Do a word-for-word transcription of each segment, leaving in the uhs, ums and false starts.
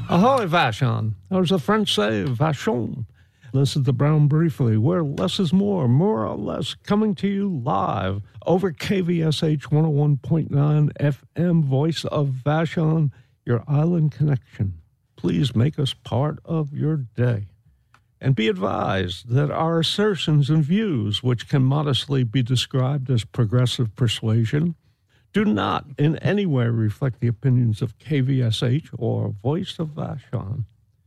Ahoy, Vashon. Or as the French say, Vachon. This is the Brown Briefly, where less is more, more or less, coming to you live over K V S H one oh one point nine F M, Voice of Vashon, your island connection. Please make us part of your day. And be advised that our assertions and views, which can modestly be described as progressive persuasion, do not in any way reflect the opinions of K V S H or Voice of Vashon.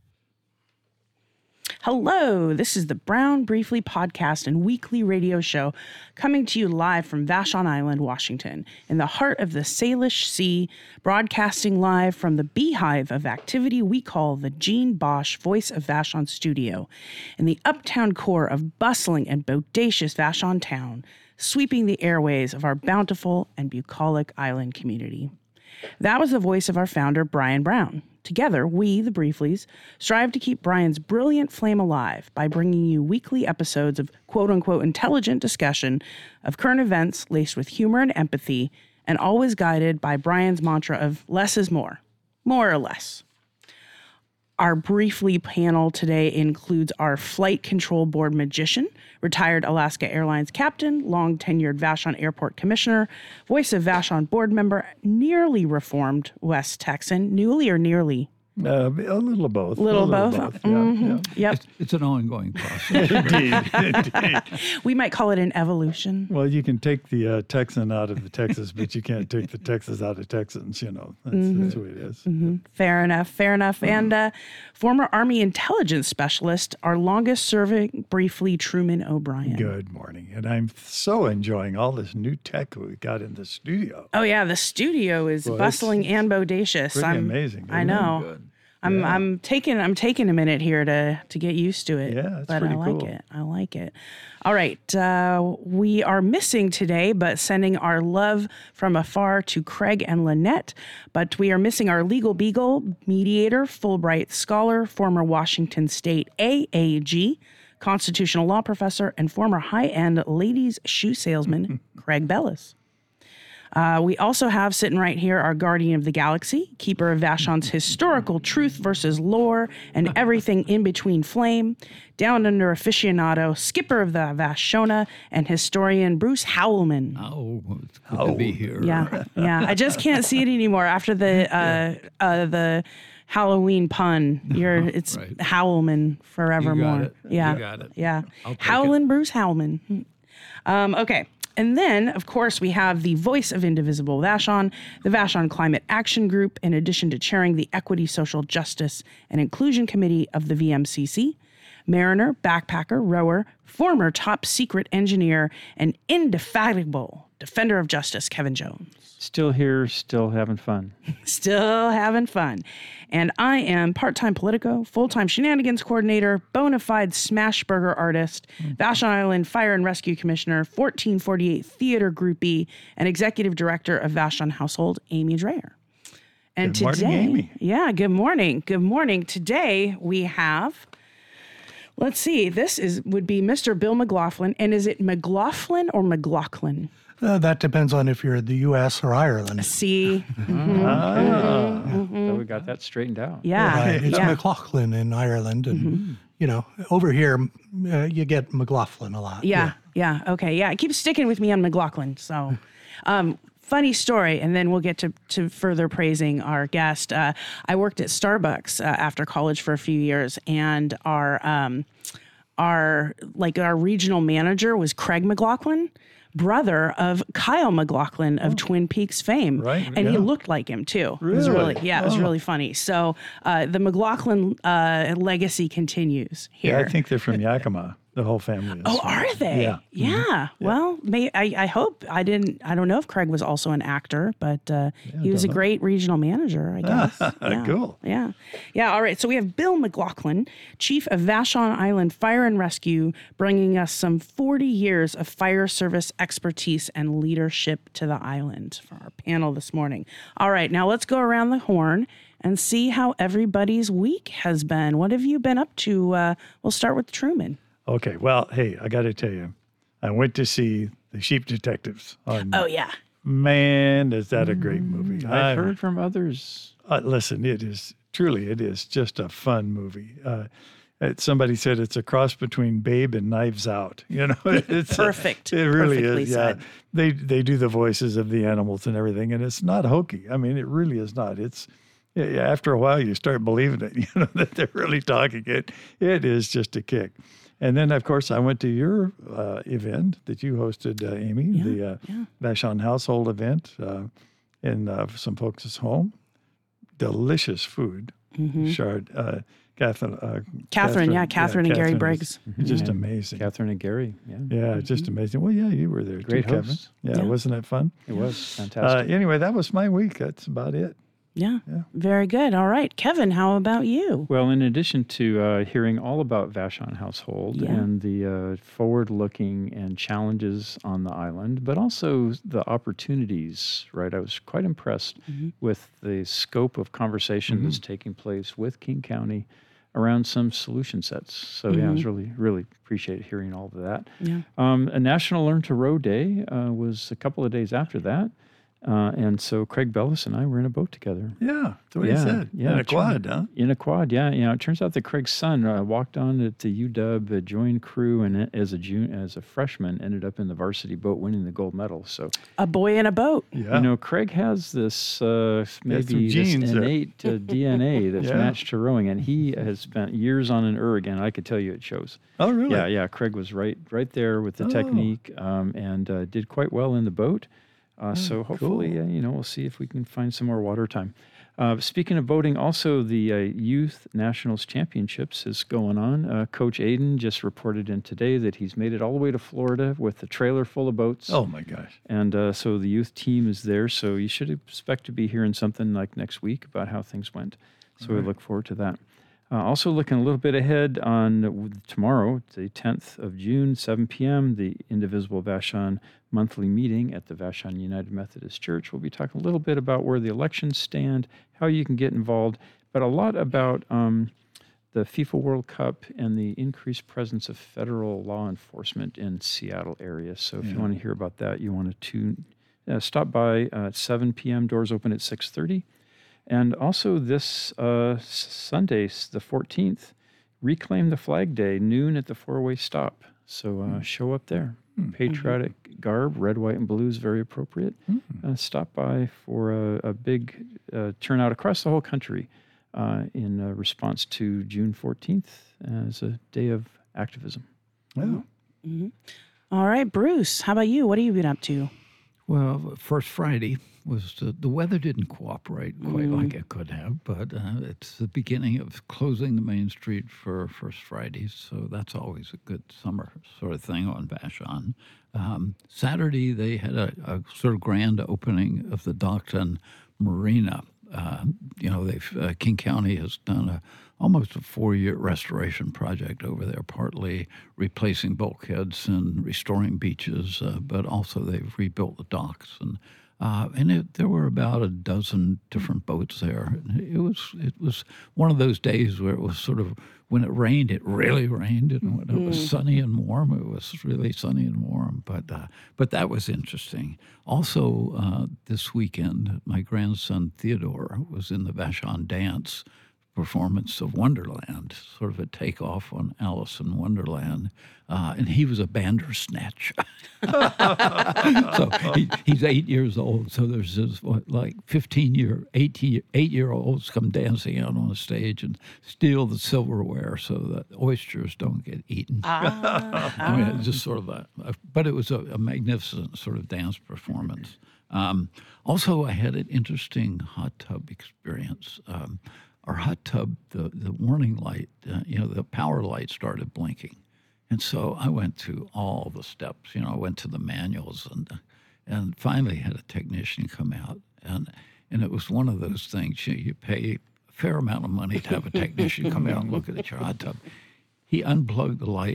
Hello, this is the Brown Briefly podcast and weekly radio show coming to you live from Vashon Island, Washington, in the heart of the Salish Sea, broadcasting live from the beehive of activity we call the Jean Bosch Voice of Vashon studio, in the uptown core of bustling and bodacious Vashon town, sweeping the airways of our bountiful and bucolic island community. That was the voice of our founder, Brian Brown. Together, we, the Brieflies, strive to keep Brian's brilliant flame alive by bringing you weekly episodes of quote-unquote intelligent discussion of current events laced with humor and empathy, and always guided by Brian's mantra of less is more, more or less. Our Briefly panel today includes our Flight Control Board magician, retired Alaska Airlines captain, long-tenured Vashon Airport commissioner, Voice of Vashon board member, nearly reformed West Texan, newly or nearly? Uh, a little of both. Little, a little both? both. Yeah, Mm-hmm. yeah. Yep. It's, it's an ongoing process. Indeed, indeed. We might call it an evolution. Well, you can take the uh, Texan out of the Texas, but you can't take the Texas out of Texans, you know. That's, mm-hmm. that's the way it is. Mm-hmm. Fair enough, fair enough. Mm-hmm. And uh, former Army intelligence specialist, our longest serving Briefly, Truman O'Brien. Good morning. And I'm so enjoying all this new tech we got in the studio. Oh, yeah, the studio is Well, bustling it's and bodacious. Pretty I'm, amazing. I isn't know. Good. I'm Yeah. I'm taking I'm taking a minute here to to get used to it. Yeah, that's but pretty I like cool. it. I like it. All right, uh, we are missing today, but sending our love from afar to Craig and Lynette. But we are missing our legal beagle, mediator, Fulbright scholar, former Washington State A A G, constitutional law professor, and former high-end ladies shoe salesman, Craig Bellis. Uh, we also have sitting right here our guardian of the galaxy, keeper of Vashon's historical truth versus lore and everything in between flame, down under aficionado, skipper of the Vashona, and historian Bruce Howellman. Oh, it's good to be here. Yeah, yeah. I just can't see it anymore after the uh, uh, the Halloween pun. You're it's Right. Howellman forevermore. You got it. Yeah, You got it. yeah. I'll take Howlin' Bruce Howellman. Um, okay. And then, of course, we have the voice of Indivisible Vashon, the Vashon Climate Action Group, in addition to chairing the Equity, Social Justice, and Inclusion Committee of the V M C C, mariner, backpacker, rower, former top secret engineer, and indefatigable defender of justice, Kevin Jones. Still here, still having fun. Still having fun. And I am part-time Politico, full-time shenanigans coordinator, bona fide smash burger artist, Vashon Island Fire and Rescue Commissioner, fourteen forty-eight theater groupie, and executive director of Vashon Household, Amy Dreyer. And Good morning, today, Amy. yeah, good morning. Good morning. Today we have, let's see, this is would be Mister Bill McLaughlin. And is it McLaughlin or McLaughlin? Uh, that depends on if you're in the U S or Ireland. See? Ah. So we got that straightened out. Yeah. Right. It's yeah. McLaughlin in Ireland. And, you know, over here, uh, you get McLaughlin a lot. Yeah, yeah, okay, yeah. It keeps sticking with me on McLaughlin. So, um, funny story, and then we'll get to, to further praising our guest. Uh, I worked at Starbucks uh, after college for a few years, and our um, our like our regional manager was Craig McLaughlin, brother of Kyle MacLachlan of oh. Twin Peaks fame. Right. And yeah. he looked like him too. Really? It was really, yeah, it was oh. really funny. So uh, the MacLachlan uh, legacy continues here. Yeah, I think they're from Yakima. The whole family is. Oh, from- are they? Yeah. Yeah. Mm-hmm. Well, may, I, I hope I didn't. I don't know if Craig was also an actor, but uh, Yeah, he was a don't know. great regional manager, I guess. Yeah. Cool. Yeah. Yeah. All right. So we have Bill McLaughlin, Chief of Vashon Island Fire and Rescue, bringing us some forty years of fire service expertise and leadership to the island for our panel this morning. All right. Now let's go around the horn and see how everybody's week has been. What have you been up to? Uh, we'll start with Truman. Okay. Well, hey, I got to tell you, I went to see The Sheep Detectives on Oh, yeah. Man, is that a great movie. I've I- heard from others. Uh, listen, it is truly, it is just a fun movie. Uh, it, somebody said it's a cross between Babe and Knives Out. You know, it's Perfect. It really Perfectly is. said. Yeah, they they do the voices of the animals and everything, and it's not hokey. I mean, it really is not. It's yeah, yeah, after a while you start believing it. You know that they're really talking. It it is just a kick. And then, of course, I went to your uh, event that you hosted, uh, Amy, Yeah, the uh, yeah. Vashon Household event uh, in uh, some folks' home. Delicious food. Mhm. Shard, uh, Catherine, uh, Catherine, yeah, Catherine and Gary Catherine Briggs. was Just Yeah. amazing. Catherine and Gary. Yeah. Yeah, just amazing. Well, yeah, you were there Great too, Kevin. hosts. Yeah, Yeah. wasn't it fun? It was Uh, fantastic. anyway, that was my week. That's about it. Yeah. Yeah. Very good. All right. Kevin, how about you? Well, in addition to uh, hearing all about Vashon Household Yeah. and the uh, forward-looking and challenges on the island, but also the opportunities, right? I was quite impressed Mhm. with the scope of conversation that's taking place with King County around some solution sets. So yeah, I was really, really appreciate hearing all of that. Yeah. Um, a National Learn to Row Day uh, was a couple of days after that. Uh, and so Craig Bellis and I were in a boat together. Yeah, that's what Yeah, he said. yeah, in a it's quad, huh? In a quad, yeah. You know, it turns out that Craig's son uh, walked on at the U W, uh, joined crew, and it- as a jun- as a freshman, ended up in the varsity boat, winning the gold medal. So, A boy in a boat. Yeah. you know, Craig has this uh, maybe some this genes there. innate uh, D N A that's Yeah. matched to rowing, and he has spent years on an erg, and I could tell you it shows. oh, really? Yeah, yeah. Craig was right, right there with the Oh. technique, um, and uh, did quite well in the boat. Uh, so hopefully, cool. uh, you know, we'll see if we can find some more water time. Uh, speaking of boating, also the uh, Youth Nationals Championships is going on. Uh, Coach Aiden just reported in today that he's made it all the way to Florida with a trailer full of boats. Oh, my gosh. And uh, so the youth team is there. So you should expect to be hearing something like next week about how things went. So we look forward to that. Uh, also looking a little bit ahead on w- tomorrow, the tenth of June, seven p.m., the Indivisible Vashon monthly meeting at the Vashon United Methodist Church. We'll be talking a little bit about where the elections stand, how you can get involved, but a lot about um, the FIFA World Cup and the increased presence of federal law enforcement in Seattle area. So if you want to hear about that, you want to tune, uh, stop by uh, at seven p.m., doors open at six thirty. And also this uh, s- Sunday, s- the fourteenth, Reclaim the Flag Day, noon at the four-way stop. So uh, show up there. Patriotic garb, red, white, and blue is very appropriate. Uh, stop by for a, a big uh, turnout across the whole country uh, in uh, response to June fourteenth as a day of activism. Oh. All right, Bruce, how about you? What have you been up to? Well, First Friday was the, the weather didn't cooperate quite like it could have, but uh, it's the beginning of closing the main street for First Fridays, so that's always a good summer sort of thing on Vashon. Um, Saturday, they had a, a sort of grand opening of the Dockton Marina. Uh, you know, they've uh, King County has done a almost a four-year restoration project over there, partly replacing bulkheads and restoring beaches, uh, but also they've rebuilt the docks and uh, and it, there were about a dozen different boats there. It was it was one of those days where it was sort of when it rained, it really rained, and when it was sunny and warm, it was really sunny and warm. But uh, but that was interesting. Also, uh, this weekend, my grandson Theodore was in the Vashon Dance performance of Wonderland, sort of a takeoff on Alice in Wonderland, uh, and he was a bandersnatch. So he, he's eight years old. So there's this what, like fifteen year, eighteen, eight year olds come dancing out on the stage and steal the silverware so that oysters don't get eaten. Ah, I mean, it's just sort of a, a but it was a, a magnificent sort of dance performance. Um, also, I had an interesting hot tub experience. Um, our hot tub, the, the warning light, uh, you know, the power light started blinking. And so I went through all the steps, you know, I went to the manuals and and finally had a technician come out. And and it was one of those things, you, you pay a fair amount of money to have a technician come out and look at your hot tub. He unplugged the light,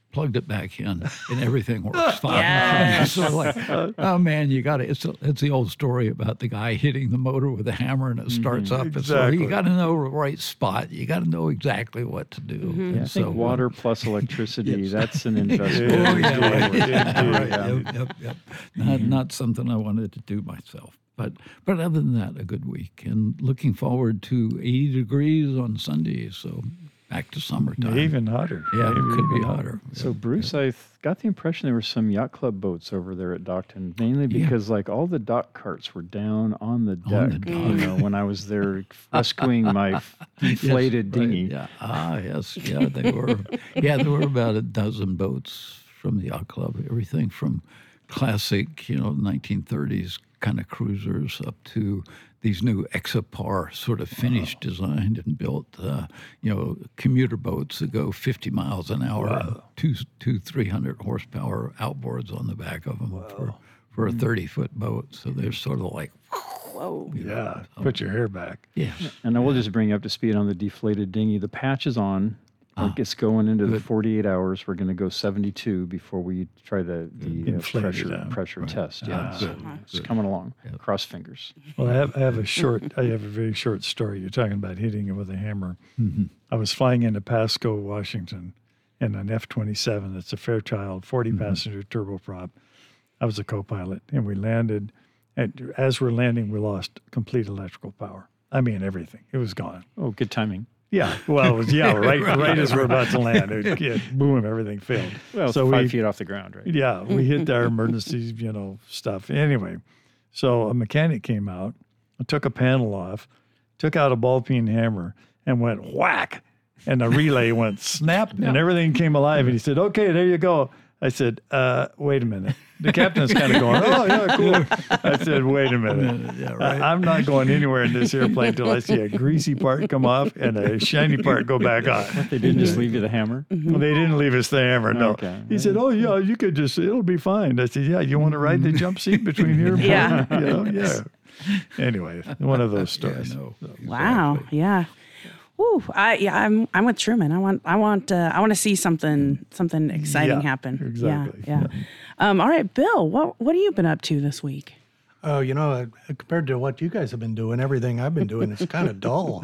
plugged it back in, and everything works fine. Yes. So like, oh man, you got to. It's it's the old story about the guy hitting the motor with a hammer and it starts up. And so Exactly. you got to know the right spot. You got to know exactly what to do. Mm-hmm. And Yeah, I so, think water plus electricity, that's an investment. Oh, yeah, Indeed, right. Yeah, indeed, right. yeah. Yep, yep, yep. Not not something I wanted to do myself. But but other than that, a good week. And looking forward to eighty degrees on Sunday. So back to summertime. Even hotter. Yeah, it Maybe could be even hotter. So, Yeah. Bruce, I th- got the impression there were some yacht club boats over there at Dockton, mainly Yeah. because like all the dock carts were down on the deck. On the You know, when I was there rescuing my f- Yes, deflated right, dinghy. Yeah. Ah, yes. Yeah, they were. Yeah, there were about a dozen boats from the yacht club. Everything from classic, you know, nineteen thirties kind of cruisers up to these new Exapar sort of finished, designed and built, uh, you know, commuter boats that go fifty miles an hour, and two, two, three hundred horsepower outboards on the back of them for, for a thirty foot boat. So they're sort of like, Whoa. Yeah, put your hair back. yeah, And I will just bring you up to speed on the deflated dinghy. The patch is on. Ah, Like it's going into the good. forty-eight hours. We're going to go seventy-two before we try the, the uh, Inflate it pressure down. pressure test. Yeah, Ah, so good, it's good. coming along. Cross fingers. Well, I have, I have a short, I have a very short story. You're talking about hitting it with a hammer. I was flying into Pasco, Washington, in an F twenty-seven. It's a Fairchild forty passenger turboprop. I was a co-pilot, and we landed. And as we're landing, we lost complete electrical power. I mean, everything. It was gone. Oh, good timing. Yeah. Well, it was, yeah, right, right as we're about to land. It, it, boom, everything failed. Well, so five we, feet off the ground, right? Yeah, we hit our emergency, you know, stuff. Anyway, so a mechanic came out, took a panel off, took out a ball peen hammer, and went whack, and the relay went snap, and everything came alive. And he said, "Okay, there you go." I said, uh, "Wait a minute." The captain's kind of going, "Oh yeah, cool." I said, "Wait a minute. yeah, right. I, I'm not going anywhere in this airplane until I see a greasy part come off and a shiny part go back on." They didn't just leave you the hammer. Well, they didn't leave us the hammer. No. Okay. He said, "Oh yeah, you could just. It'll be fine." I said, "Yeah, you want to ride the jump seat between here and Yeah. you know, yeah." Anyway, one of those yeah, stories. no, Wow. exactly. Yeah. Ooh, I yeah, I'm I'm with Truman. I want I want uh, I want to see something something exciting Yeah, happen. exactly. Yeah. Yeah. Um, all right, Bill. What what have you been up to this week? Oh, you know, uh, compared to what you guys have been doing, everything I've been doing is kind of dull.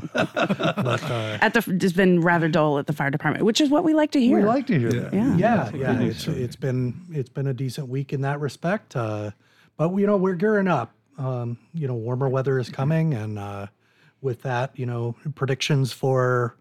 But uh, At the it's been rather dull at the fire department, which is what we like to hear. We like to hear that. Yeah. yeah, yeah, it's it's been it's been a decent week in that respect. Uh, but you know, we're gearing up. Um, you know, warmer weather is coming, and uh, with that, you know, predictions for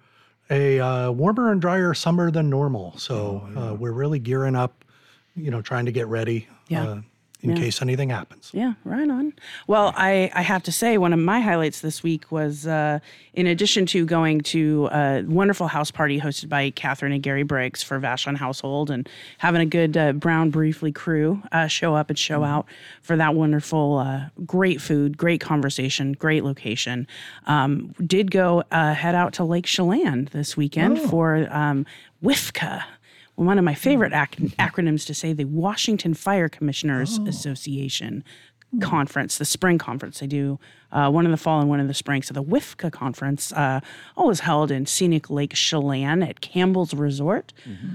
a uh, warmer and drier summer than normal. So uh, we're really gearing up. You know, trying to get ready. Yeah. Uh, in Yeah. case anything happens. Yeah, right on. Well, I, I have to say, one of my highlights this week was, uh, in addition to going to a wonderful house party hosted by Catherine and Gary Briggs for Vashon Household and having a good uh, Brown Briefly crew uh, show up and show out for that wonderful, uh, great food, great conversation, great location. Um, did go uh, head out to Lake Chelan this weekend for um, W I F C A. One of my favorite ac- acronyms to say, the Washington Fire Commissioners Association conference, the spring conference. They do uh, one in the fall and one in the spring. So the W I F C A conference uh, always held in scenic Lake Chelan at Campbell's Resort.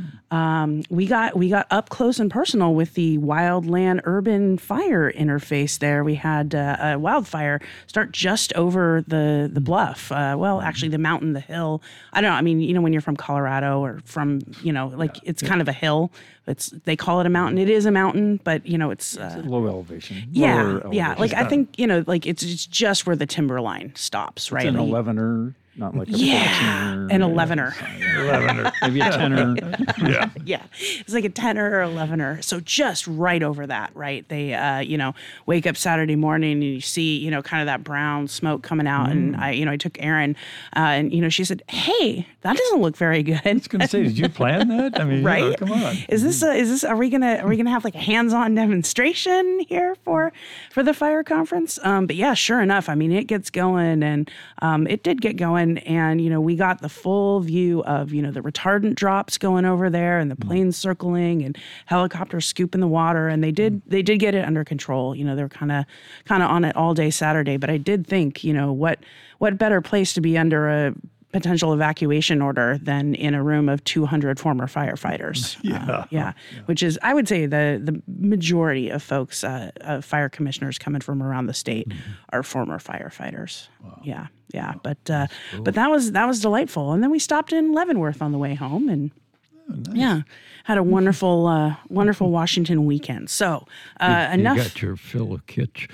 Um, we got we got up close and personal with the wildland urban fire interface there. We had uh, a wildfire start just over the the bluff. Uh, well, actually, the mountain, the hill. I don't know. I mean, you know, when you're from Colorado or from, you know, like it's kind of a hill. It's they call it a mountain. It is a mountain, but you know, it's uh, Low elevation. yeah, Lower yeah. elevation. Like I think you know, like it's it's just where the timberline stops, right? It's an Like- elevener, not like a Yeah, fourteener. an elevener. Eleven. Maybe a tenor. Yeah. Yeah, it's like a tenner or elevener. So just right over that, right? They, uh, you know, wake up Saturday morning and you see, you know, kind of that brown smoke coming out. And I, you know, I took Erin, uh, and you know, she said, "Hey, that doesn't look very good." I was going to say, did you plan that? I mean, you know, Right? come on. Is this a, is this are we gonna are we gonna have like a hands-on demonstration here for for the fire conference? Um, but yeah, sure enough, I mean it gets going, and um, it did get going, and you know we got the full view of you know the retardant drops going over there, and the planes circling, and helicopters scooping the water, and they did they did get it under control. You know they were kind of kind of on it all day Saturday, but I did think you know what what better place to be under a potential evacuation order than in a room of two hundred former firefighters. Yeah. Uh, yeah. yeah. Which is, I would say, the the majority of folks, uh, uh, fire commissioners coming from around the state mm-hmm. are former firefighters. Wow. Yeah. Yeah. Wow. But uh, cool. but that was that was delightful. And then we stopped in Leavenworth on the way home and oh, nice. yeah, had a wonderful, uh, wonderful Washington weekend. So uh, you, enough. You got your fill of kitsch.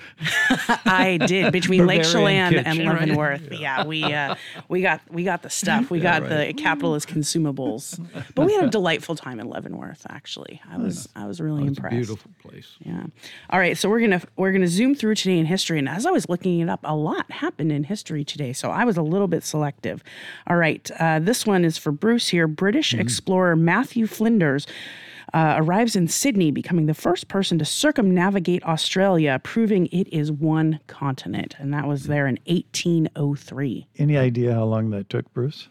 I did between Lake Chelan kitchen, and Leavenworth. Right? Yeah, we uh, we got we got the stuff. We yeah, got right. the capitalist consumables. But we had a delightful time in Leavenworth. Actually, I was I was really oh, it's impressed. A beautiful place. Yeah. All right, so we're gonna we're gonna zoom through today in history, and as I was looking it up, a lot happened in history today. So I was a little bit selective. All right, uh, this one is for Bruce here. British mm-hmm. explorer Matthew Flinders uh, arrives in Sydney, becoming the first person to circumnavigate Australia, proving it is one continent, and that was there in eighteen oh three. Any idea how long that took, Bruce?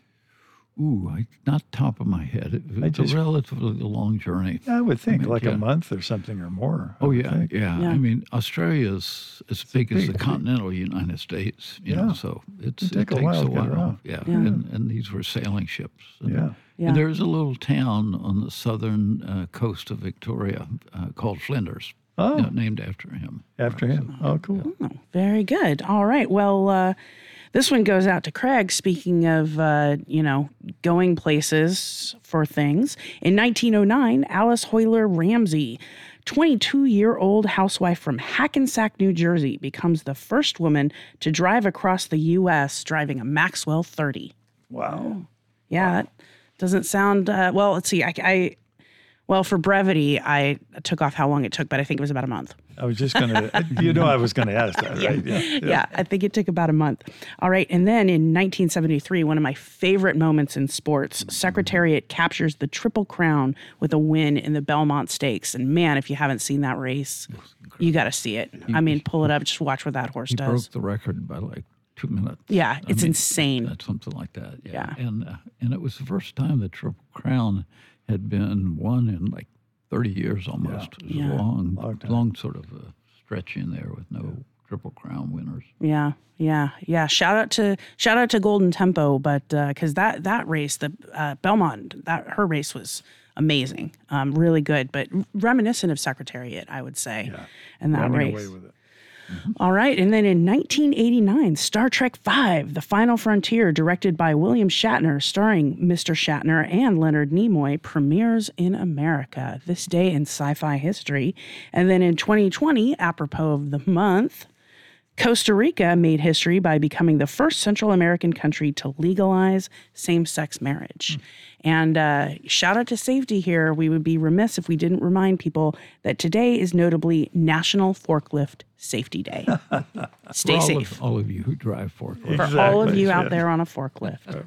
Ooh, I, not top of my head. It was just, a relatively long journey. I would think I mean, like yeah. a month or something or more. Oh, yeah, yeah, yeah. I mean, Australia's as big, big as the continental United States, you yeah. know, so it's, it, it takes a while. A while. Yeah. yeah. And, and these were sailing ships. And, yeah. yeah. And there's a little town on the southern uh, coast of Victoria uh, called Flinders. Oh. You know, named after him. After right, him. So, oh, cool. Oh, very good. All right. Well, uh, this one goes out to Craig. Speaking of, uh, you know, going places for things. In nineteen oh nine, Alice Hoyler Ramsey, twenty-two-year-old housewife from Hackensack, New Jersey, becomes the first woman to drive across the U S driving a Maxwell thirty. Wow. Yeah, wow. that doesn't sound, uh, well, let's see. I, I Well, for brevity, I took off how long it took, but I think it was about a month. I was just going to, you know, I was going to ask that, right? Yeah. Yeah. Yeah. yeah, I think it took about a month. All right. And then in nineteen seventy-three, one of my favorite moments in sports, Secretariat captures the Triple Crown with a win in the Belmont Stakes. And man, if you haven't seen that race, you got to see it. He, I mean, pull it up, just watch what that horse he does. He broke the record by like two minutes. Yeah, it's I mean, insane. That's something like that. Yeah. yeah. And, uh, and it was the first time the Triple Crown had been won in like thirty years almost. Yeah. It was Yeah. a long, long, long sort of a stretch in there with no yeah. Triple Crown winners. Yeah, yeah, yeah. Shout out to shout out to Golden Tempo, but because uh, that that race, the uh, Belmont, that her race was amazing, um, really good, but reminiscent of Secretariat, I would say, yeah. in that Running race. Away with it. Mm-hmm. All right. And then in nineteen eighty-nine, Star Trek five, The Final Frontier, directed by William Shatner, starring Mister Shatner and Leonard Nimoy, premieres in America this day in sci-fi history. And then in twenty twenty, apropos of the month, Costa Rica made history by becoming the first Central American country to legalize same-sex marriage. Mm. And uh, shout out to safety here. We would be remiss if we didn't remind people that today is notably National Forklift Safety Day. Stay For all safe. Of, all of you who drive forklifts. For exactly. all of you yeah. out there on a forklift.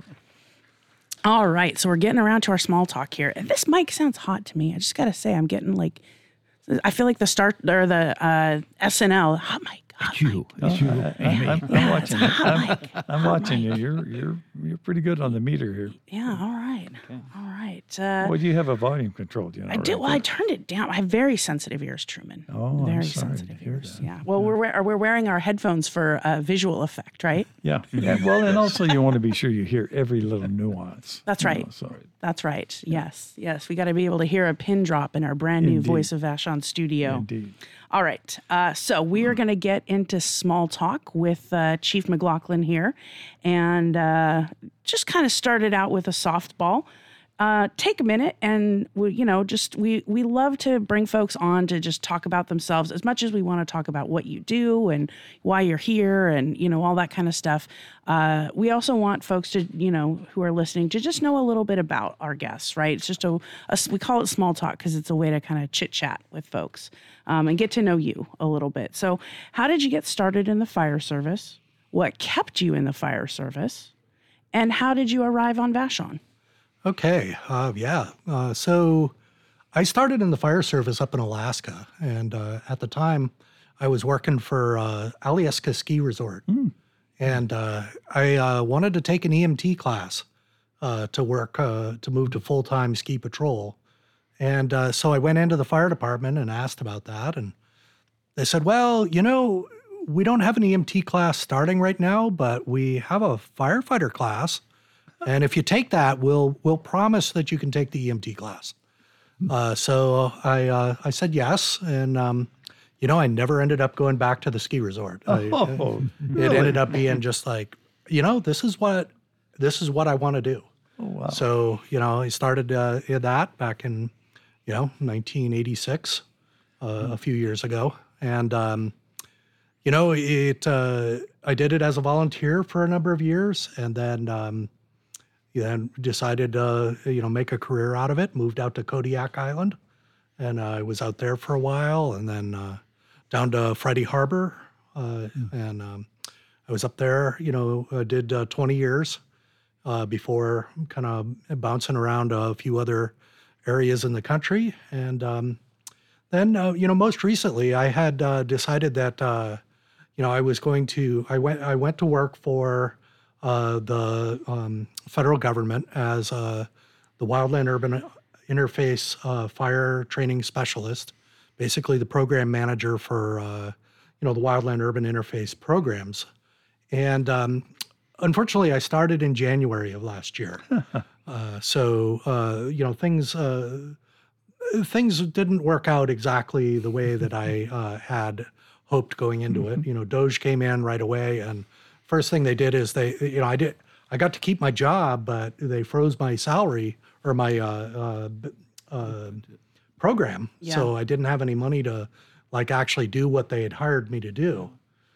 All right, so we're getting around to our small talk here. And this mic sounds hot to me. I just got to say, I'm getting like, I feel like the start or the uh, S N L hot mic. It's you. It's Oh, you. I, I'm, I'm, I'm watching. I'm, I'm watching you. You're you're you're pretty good on the meter here. Yeah. All right. Okay. All right. Uh, Well, you have a volume control, do you know? I do. right Well, I there? turned it down. I have very sensitive ears, Truman. Oh, I'm very sorry to sensitive hear ears. that. Yeah. Well, we're wear- we're wearing our headphones for uh, visual effect, right? Yeah. yeah. Well, and also you want to be sure you hear every little nuance. That's you right. know, so. That's right. Yes. Yes. We got to be able to hear a pin drop in our brand new Indeed. Voice of Vashon studio. Indeed. All right. Uh, so we are going to get into small talk with uh, Chief McLaughlin here, and uh, just kind of started out with a softball. Uh, take a minute and we, you know, just we we love to bring folks on to just talk about themselves as much as we want to talk about what you do and why you're here and you know all that kind of stuff. Uh, we also want folks to you know who are listening to just know a little bit about our guests, right? It's just a, a we call it small talk because it's a way to kind of chit chat with folks um, and get to know you a little bit. So, how did you get started in the fire service? What kept you in the fire service? And how did you arrive on Vashon? Okay. Uh, yeah. Uh, so I started in the fire service up in Alaska. And uh, at the time, I was working for uh, Alyeska Ski Resort. Mm. And uh, I uh, wanted to take an E M T class uh, to work, uh, to move to full-time ski patrol. And uh, so I went into the fire department and asked about that. And they said, well, you know, we don't have an E M T class starting right now, but we have a firefighter class. And if you take that, we'll we'll promise that you can take the E M T class. Uh, so I uh, I said yes, and um, you know I never ended up going back to the ski resort. I, Oh, it really? ended up being just like, you know, this is what this is what I want to do. Oh, wow. So you know I started uh, in that back in you know nineteen eighty-six, uh, a few years ago, and um, you know it uh, I did it as a volunteer for a number of years, and then. Um, Then decided uh, you know make a career out of it. Moved out to Kodiak Island, and uh, I was out there for a while, and then uh, down to Freddie Harbor, uh, and um, I was up there. You know, uh, did uh, twenty years uh, before kind of bouncing around a few other areas in the country, and um, then uh, you know most recently I had uh, decided that uh, you know I was going to I went I went to work for. Uh, the um, federal government as uh, the Wildland Urban Interface uh, Fire Training Specialist, basically the program manager for uh, you know the Wildland Urban Interface programs. And um, unfortunately, I started in January of last year, uh, so uh, you know things uh, things didn't work out exactly the way that I uh, had hoped going into it. You know, Doge came in right away and. First thing they did is they, you know, I did, I got to keep my job, but they froze my salary or my uh, uh, uh, program. Yeah. So I didn't have any money to like actually do what they had hired me to do.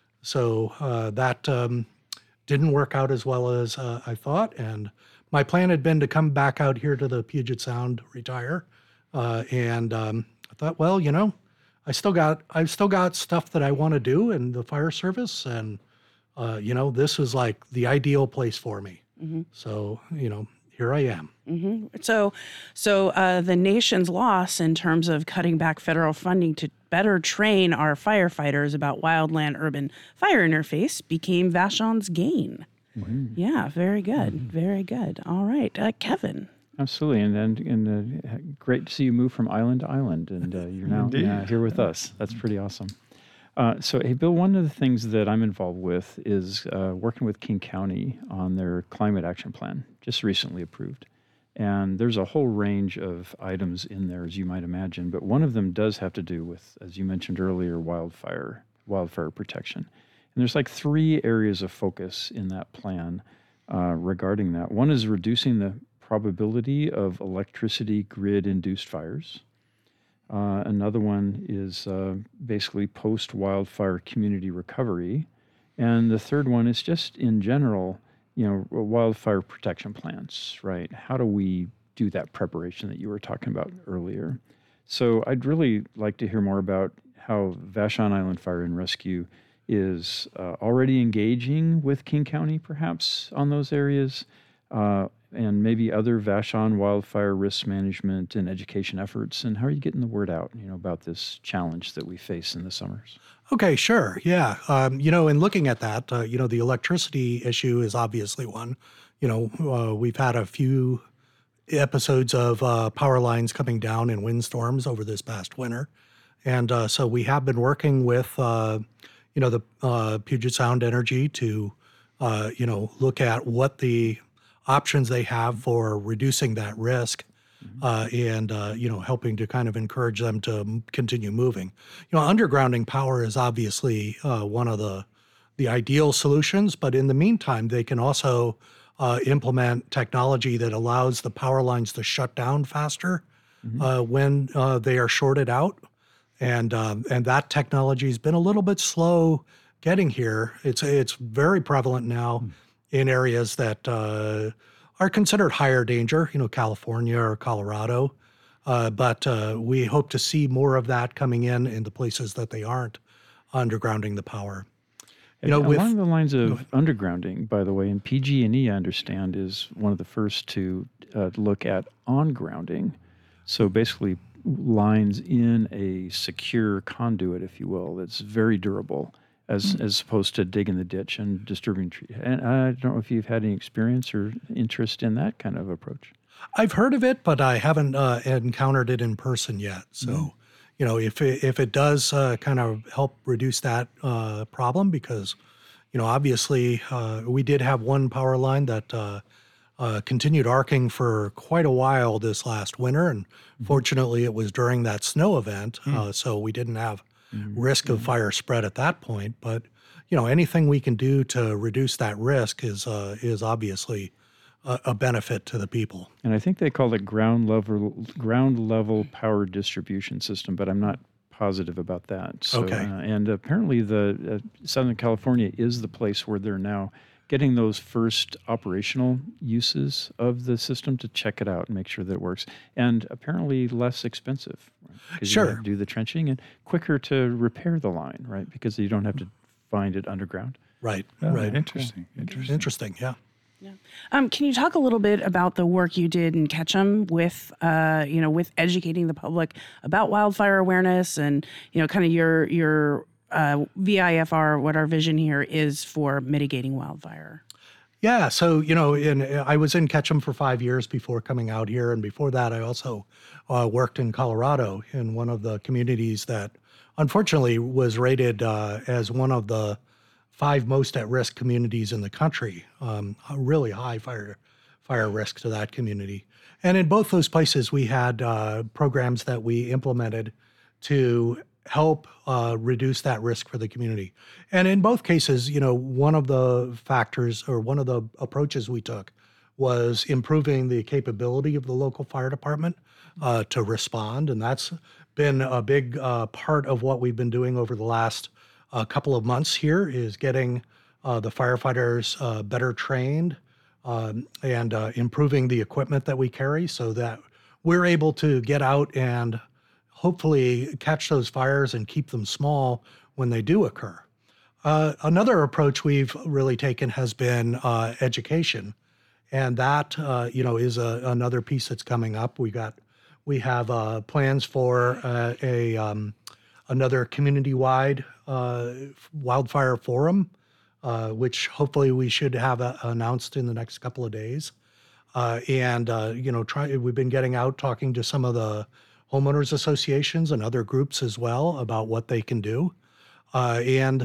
So uh, that um, didn't work out as well as uh, I thought. And my plan had been to come back out here to the Puget Sound, retire. Uh, and um, I thought, well, you know, I still got, I've still got stuff that I want to do in the fire service. And Uh, you know, this is like the ideal place for me. Mm-hmm. So, you know, here I am. Mm-hmm. So, so uh, the nation's loss in terms of cutting back federal funding to better train our firefighters about wildland urban fire interface became Vashon's gain. Mm-hmm. Yeah, very good, mm-hmm. very good. All right, uh, Kevin. Absolutely, and and, and uh, great to see you move from island to island, and uh, you're now uh, here with us. That's pretty awesome. Uh, so, hey, Bill, one of the things that I'm involved with is uh, working with King County on their climate action plan, just recently approved. And there's a whole range of items in there, as you might imagine, but one of them does have to do with, as you mentioned earlier, wildfire, wildfire protection. And there's like three areas of focus in that plan uh, regarding that. One is reducing the probability of electricity grid-induced fires. Uh, another one is uh, basically post-wildfire community recovery. And the third one is just in general, you know, wildfire protection plans, right? How do we do that preparation that you were talking about earlier? So I'd really like to hear more about how Vashon Island Fire and Rescue is uh, already engaging with King County, perhaps, on those areas, uh, and maybe other Vashon wildfire risk management and education efforts, and how are you getting the word out, you know, about this challenge that we face in the summers? Okay, sure. Yeah. Um, you know, in looking at that, uh, you know, the electricity issue is obviously one. You know, uh, we've had a few episodes of uh, power lines coming down in windstorms over this past winter. And uh, so we have been working with, uh, you know, the uh, Puget Sound Energy to, uh, you know, look at what the options they have for reducing that risk, uh, and uh, you know, helping to kind of encourage them to m- continue moving. You know, undergrounding power is obviously uh, one of the the ideal solutions, but in the meantime, they can also uh, implement technology that allows the power lines to shut down faster mm-hmm. uh, when uh, they are shorted out, and um, and that technology has been a little bit slow getting here. It's it's very prevalent now. Mm. in areas that uh, are considered higher danger, you know, California or Colorado. Uh, but uh, we hope to see more of that coming in in the places that they aren't undergrounding the power. You know, along with, the lines of undergrounding, by the way, and P G and E, I understand, is one of the first to uh, look at on-grounding. So basically lines in a secure conduit, if you will, that's very durable, as mm-hmm. as opposed to digging the ditch and disturbing trees. And I don't know if you've had any experience or interest in that kind of approach. I've heard of it, but I haven't uh, encountered it in person yet. So, mm-hmm. you know, if it, if it does uh, kind of help reduce that uh, problem, because, you know, obviously uh, we did have one power line that uh, uh, continued arcing for quite a while this last winter. And fortunately, it was during that snow event, Mm. uh, so we didn't have risk of fire spread at that point. But, you know, anything we can do to reduce that risk is uh, is obviously a, a benefit to the people. And I think they call it ground level ground level power distribution system, but I'm not positive about that. So, Okay. Uh, and apparently, the uh, Southern California is the place where they're now getting those first operational uses of the system to check it out and make sure that it works. And apparently less expensive. Right? 'Cause you have Sure. to do the trenching and quicker to repair the line, right? Because you don't have to find it underground. Right, Oh, right. Interesting. Interesting. Interesting, yeah. Um, can you talk a little bit about the work you did in Ketchum with, uh, you know, with educating the public about wildfire awareness and, you know, kind of your your uh, V I F R, what our vision here is for mitigating wildfire? Yeah, so you know, in I was in Ketchum for five years before coming out here, and before that, I also uh, worked in Colorado in one of the communities that, unfortunately, was rated uh, as one of the five most at-risk communities in the country. Um, a really high fire fire risk to that community, and in both those places, we had uh, programs that we implemented to help uh, reduce that risk for the community. And in both cases, you know, one of the factors or one of the approaches we took was improving the capability of the local fire department uh, to respond. And that's been a big uh, part of what we've been doing over the last uh, couple of months here is getting uh, the firefighters uh, better trained um, and uh, improving the equipment that we carry so that we're able to get out and hopefully catch those fires and keep them small when they do occur. Uh, another approach we've really taken has been uh, education, and that uh, you know is a, another piece that's coming up. We got we have uh, plans for uh, a um, another community-wide uh, wildfire forum, uh, which hopefully we should have uh, announced in the next couple of days. Uh, and uh, you know, try we've been getting out talking to some of the homeowners associations and other groups as well about what they can do. Uh, and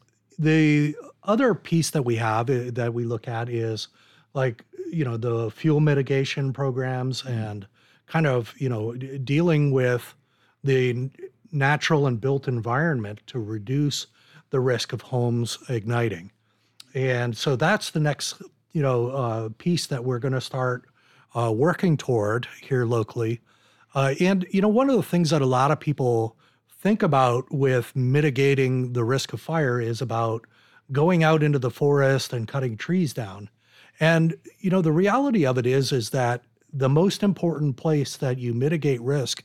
the other piece that we have uh, that we look at is like, you know, the fuel mitigation programs and kind of, you know, d- dealing with the natural and built environment to reduce the risk of homes igniting. And so that's the next, you know, uh, piece that we're going to start uh, working toward here locally. Uh, and, you know, one of the things that a lot of people think about with mitigating the risk of fire is about going out into the forest and cutting trees down. And, you know, the reality of it is, is that the most important place that you mitigate risk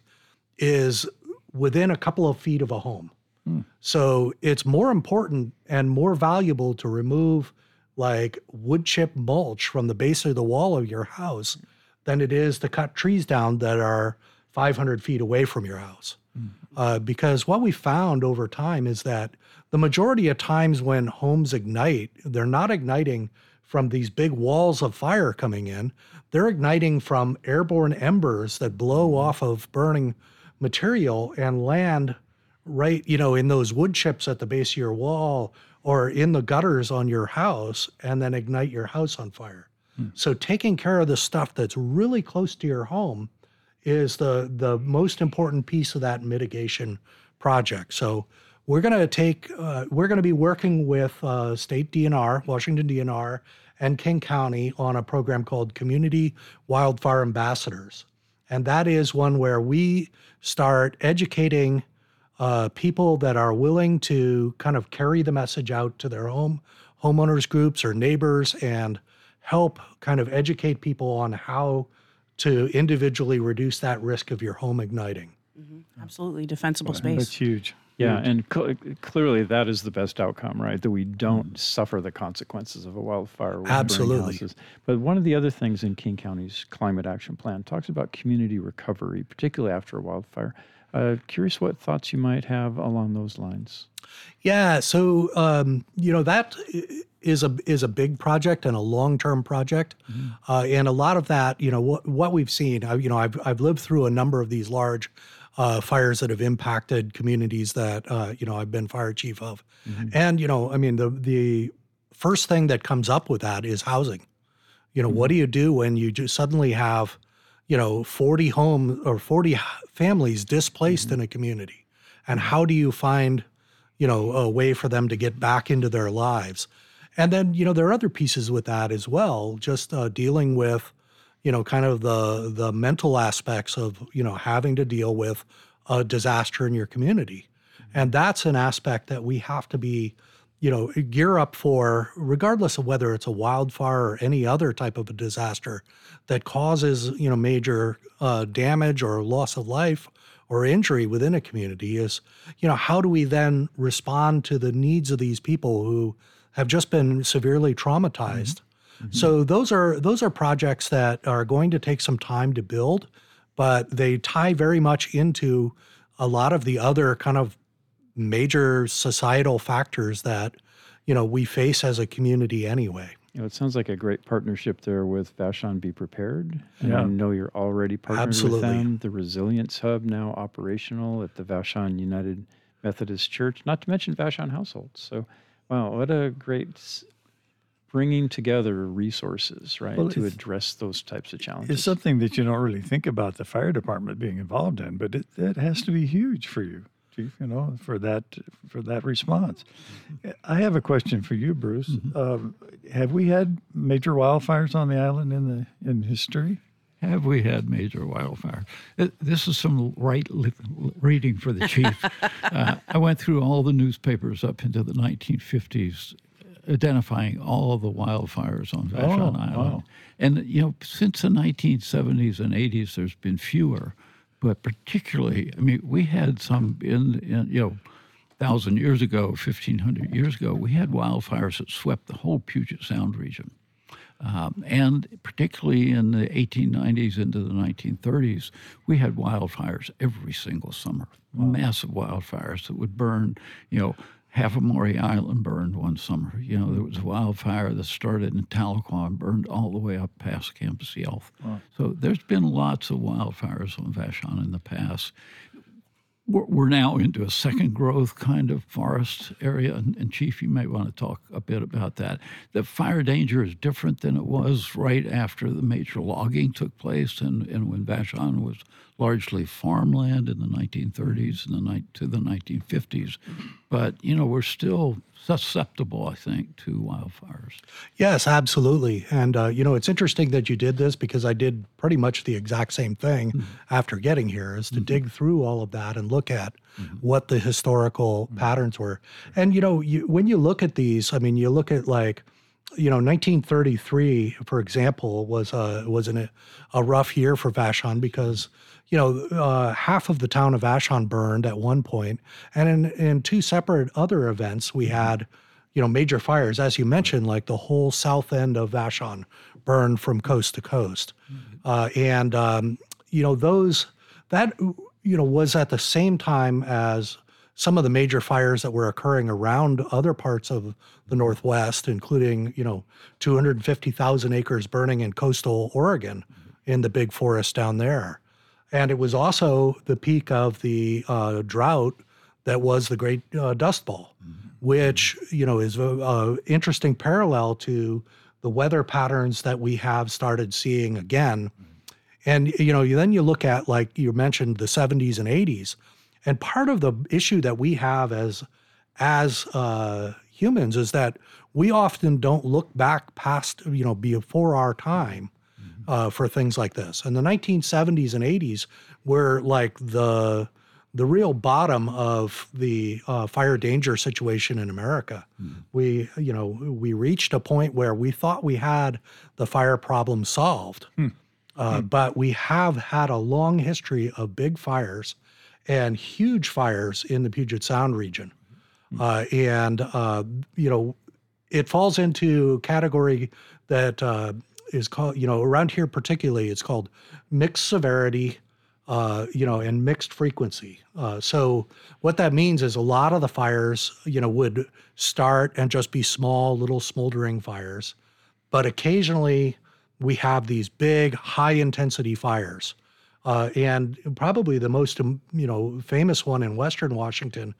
is within a couple of feet of a home. Hmm. So it's more important and more valuable to remove like wood chip mulch from the base of the wall of your house than it is to cut trees down that are five hundred feet away from your house. Mm-hmm. Uh, because what we found over time is that the majority of times when homes ignite, they're not igniting from these big walls of fire coming in. They're igniting from airborne embers that blow off of burning material and land right, you know, in those wood chips at the base of your wall or in the gutters on your house and then ignite your house on fire. Hmm. So taking care of the stuff that's really close to your home is the the most important piece of that mitigation project. So we're going to take, uh, we're going to be working with uh, state D N R, Washington D N R, and King County on a program called Community Wildfire Ambassadors. And that is one where we start educating uh, people that are willing to kind of carry the message out to their home homeowners groups or neighbors and help kind of educate people on how to individually reduce that risk of your home igniting. Mm-hmm. Absolutely. Defensible Well, space. That's huge. Yeah, Huge. and cl- clearly that is the best outcome, right? That we don't suffer the consequences of a wildfire. With burning Absolutely. houses. But one of the other things in King County's climate action plan talks about community recovery, particularly after a wildfire. Uh, curious what thoughts you might have along those lines. Yeah, so um, you know that is a is a big project and a long term project, mm-hmm. uh, and a lot of that, you know, what what we've seen, I, you know, I've I've lived through a number of these large uh, fires that have impacted communities that uh, you know I've been fire chief of, mm-hmm. and you know, I mean, the the first thing that comes up with that is housing. You know, mm-hmm. what do you do when you just suddenly have, you know, forty homes or forty families displaced mm-hmm. in a community? And how do you find, you know, a way for them to get back into their lives? And then, you know, there are other pieces with that as well, just uh, dealing with, you know, kind of the the mental aspects of, you know, having to deal with a disaster in your community. And that's an aspect that we have to be, you know, gear up for, regardless of whether it's a wildfire or any other type of a disaster that causes, you know, major uh, damage or loss of life or injury within a community is, you know, how do we then respond to the needs of these people who have just been severely traumatized? Mm-hmm. So those are those are projects that are going to take some time to build, but they tie very much into a lot of the other kind of major societal factors that, you know, we face as a community anyway. You know, it sounds like a great partnership there with Vashon Be Prepared. And Yeah. I know you're already partnered Absolutely. with them. The Resilience Hub now operational at the Vashon United Methodist Church, not to mention Vashon Households. So, wow, what a great s- bringing together resources, right, Well, to it's- address those types of challenges. It's something that you don't really think about the fire department being involved in, but it, it has to be huge for you, Chief, you know, for that for that response. I have a question for you, Bruce. Mm-hmm. Um, have we had major wildfires on the island in the in history? Have we had major wildfire? Uh, This is some right li- reading for the chief. uh, I went through all the newspapers up into the nineteen fifties, identifying all of the wildfires on Vashon Oh, Island. wow. And, you know, since the nineteen seventies and eighties, there's been fewer. But particularly, I mean, we had some in, in you know, thousand years ago, fifteen hundred years ago, we had wildfires that swept the whole Puget Sound region. Um, and particularly in the eighteen nineties into the nineteen thirties, we had wildfires every single summer, massive wildfires that would burn, you know, half of Maury Island burned one summer. You know, there was a wildfire that started in Tahlequah and burned all the way up past Campus Elf. So there's been lots of wildfires on Vashon in the past. We're, we're now into a second growth kind of forest area, and, and Chief, you may want to talk a bit about that. The fire danger is different than it was right after the major logging took place, and, and when Vashon was largely farmland in the nineteen thirties and the ni- to the nineteen fifties. But, you know, we're still susceptible, I think, to wildfires. Yes, absolutely. And, uh, you know, it's interesting that you did this because I did pretty much the exact same thing mm-hmm. after getting here, is to mm-hmm. dig through all of that and look at mm-hmm. what the historical mm-hmm. patterns were. And, you know, you, when you look at these, I mean, you look at like, you know, nineteen thirty-three, for example, was a, was an, a rough year for Vashon because, you know, uh, half of the town of Vashon burned at one point. And in, in two separate other events, we had, you know, major fires. As you mentioned, like the whole south end of Vashon burned from coast to coast. Mm-hmm. Uh, and, um, you know, those, that, you know, was at the same time as some of the major fires that were occurring around other parts of the Northwest, including, you know, two hundred fifty thousand acres burning in coastal Oregon in the big forest down there. And it was also the peak of the uh, drought that was the Great uh, Dust Bowl, mm-hmm. which, you know, is an interesting parallel to the weather patterns that we have started seeing again. Mm-hmm. And, you know, then you look at, like you mentioned, the seventies and eighties. And part of the issue that we have as as uh, humans is that we often don't look back past, you know, before our time uh, for things like this. And the nineteen seventies and eighties were like the the real bottom of the uh, fire danger situation in America. Mm-hmm. We, you know, we reached a point where we thought we had the fire problem solved, mm-hmm. Uh, mm-hmm. but we have had a long history of big fires and huge fires in the Puget Sound region. Uh, and, uh, you know, it falls into a category that uh, is called, you know, around here particularly, it's called mixed severity, uh, you know, and mixed frequency. Uh, so what that means is a lot of the fires, you know, would start and just be small, little smoldering fires. But occasionally we have these big, high-intensity fires. Uh, and probably the most, you know, famous one in Western Washington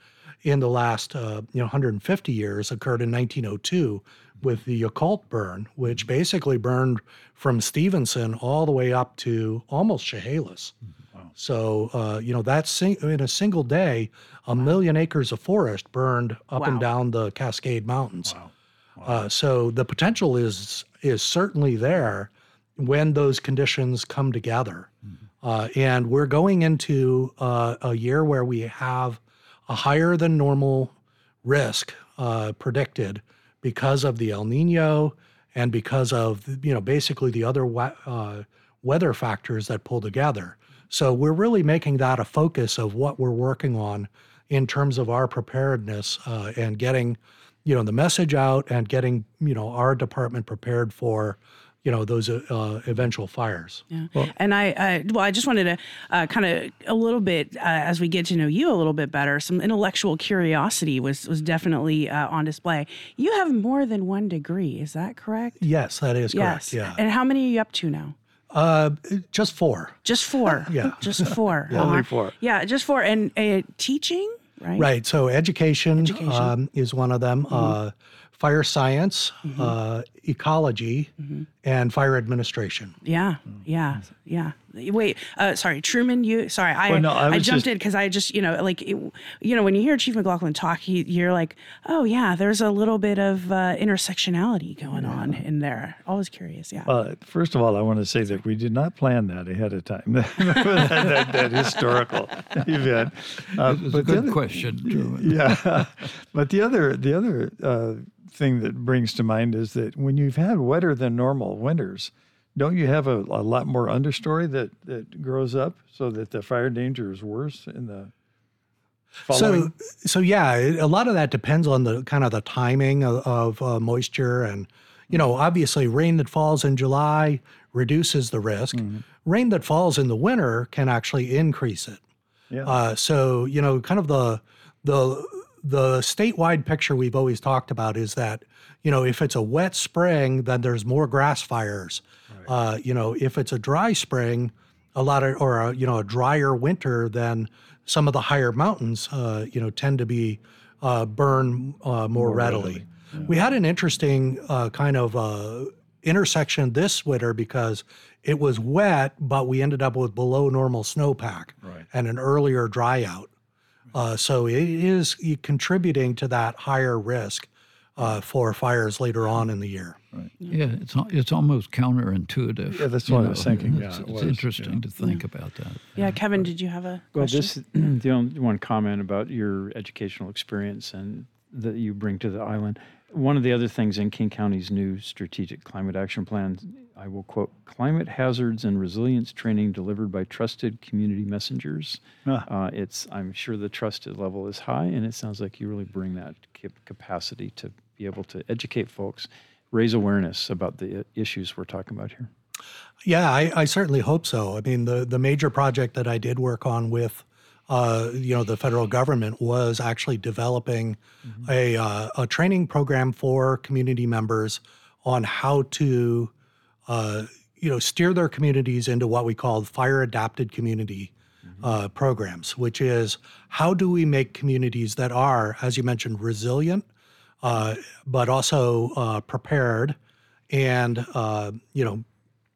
in the last uh, you know one hundred fifty years occurred in nineteen oh two with the Yakult burn, which basically burned from Stevenson all the way up to almost Chehalis. Wow. So uh, you know that's sing- in a single day, a wow. million acres of forest burned up wow. and down the Cascade Mountains. Wow. Wow. Uh, so the potential is is certainly there when those conditions come together. Mm-hmm. Uh, and we're going into uh, a year where we have a higher than normal risk uh, predicted because of the El Nino and because of, you know, basically the other uh, weather factors that pull together. So we're really making that a focus of what we're working on in terms of our preparedness uh, and getting, you know, the message out and getting, you know, our department prepared for, you know, those uh, eventual fires. Yeah. Well, and I, I, well, I just wanted to uh, kind of a little bit, uh, as we get to know you a little bit better, some intellectual curiosity was, was definitely uh, on display. You have more than one degree. Is that correct? Yes, that is yes. correct. Yeah. And how many are you up to now? Uh, just four. Just four. Yeah. Just four. yeah, only four. Yeah, just four. And uh, teaching, right? Right. So education, education. Um, is one of them. Mm-hmm. Uh, fire science, mm-hmm. uh, ecology, mm-hmm. and fire administration. Yeah, yeah, yeah. Wait, uh, sorry, Truman. You sorry, I well, no, I, I jumped just, in because I just you know like it, you know when you hear Chief McLaughlin talk, he, you're like, oh yeah, there's a little bit of uh, intersectionality going yeah. on in there. Always curious. Yeah. Well, first of all, I want to say that we did not plan that ahead of time. that, that, that historical event. Uh, it was but a good other, question, Truman. Yeah, but the other the other. Uh, thing that brings to mind is that when you've had wetter than normal winters, don't you have a, a lot more understory that, that grows up so that the fire danger is worse in the following? So, so yeah, it, a lot of that depends on the kind of the timing of, of uh, moisture. And, you know, obviously rain that falls in July reduces the risk. Mm-hmm. Rain that falls in the winter can actually increase it. Yeah. Uh, so, you know, kind of the the The statewide picture we've always talked about is that, you know, if it's a wet spring, then there's more grass fires. Right. Uh, you know, if it's a dry spring, a lot of, or a, you know, a drier winter, then some of the higher mountains, uh, you know, tend to be uh, burn uh, more, more readily. readily. Yeah. We had an interesting uh, kind of uh, intersection this winter because it was wet, but we ended up with below normal snowpack right. and an earlier dry out. Uh, so it is contributing to that higher risk uh, for fires later on in the year. Right. Yeah, it's it's almost counterintuitive. Yeah, that's what know. I was thinking. It's, yeah, it it's was, interesting yeah. to think yeah. about that. Yeah, Kevin, did you have a well, question? this the only one comment about your educational experience and that you bring to the island. One of the other things in King County's new strategic climate action plan, I will quote, climate hazards and resilience training delivered by trusted community messengers. Ah. Uh, it's, I'm sure the trusted level is high, and it sounds like you really bring that capacity to be able to educate folks, raise awareness about the issues we're talking about here. Yeah, I, I certainly hope so. I mean, the, the major project that I did work on with Uh, you know, the federal government was actually developing mm-hmm. a uh, a training program for community members on how to, uh, you know, steer their communities into what we call fire-adapted community mm-hmm. uh, programs, which is how do we make communities that are, as you mentioned, resilient, uh, but also uh, prepared and, uh, you know,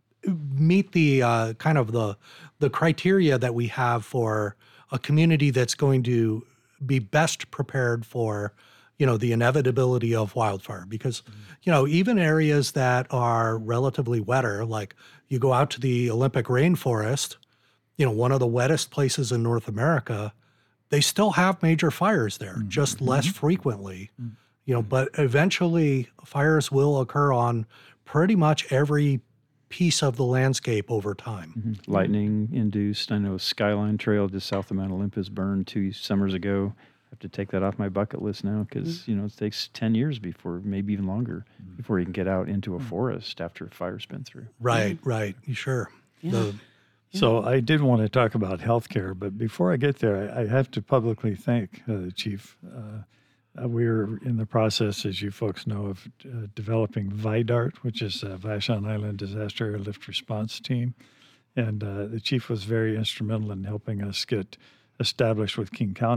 meet the uh, kind of the the criteria that we have for a community that's going to be best prepared for, you know, the inevitability of wildfire. Because, mm-hmm. you know, even areas that are relatively wetter, like you go out to the Olympic rainforest, you know, one of the wettest places in North America, they still have major fires there, mm-hmm. just less mm-hmm. frequently, mm-hmm. you know, but eventually fires will occur on pretty much every piece of the landscape over time. Mm-hmm. Lightning induced. I know Skyline Trail just south of Mount Olympus burned two summers ago. I have to take that off my bucket list now because, mm-hmm. you know, it takes ten years before, maybe even longer, mm-hmm. before you can get out into a forest after a fire's been through. Right, mm-hmm. right. Sure. Yeah. The, so I did want to talk about healthcare, but before I get there, I, I have to publicly thank uh, the Chief. Uh, Uh, we're in the process, as you folks know, of uh, developing VIDART, which is a Vashon Island Disaster Airlift Response Team. And uh, the chief was very instrumental in helping us get established with King County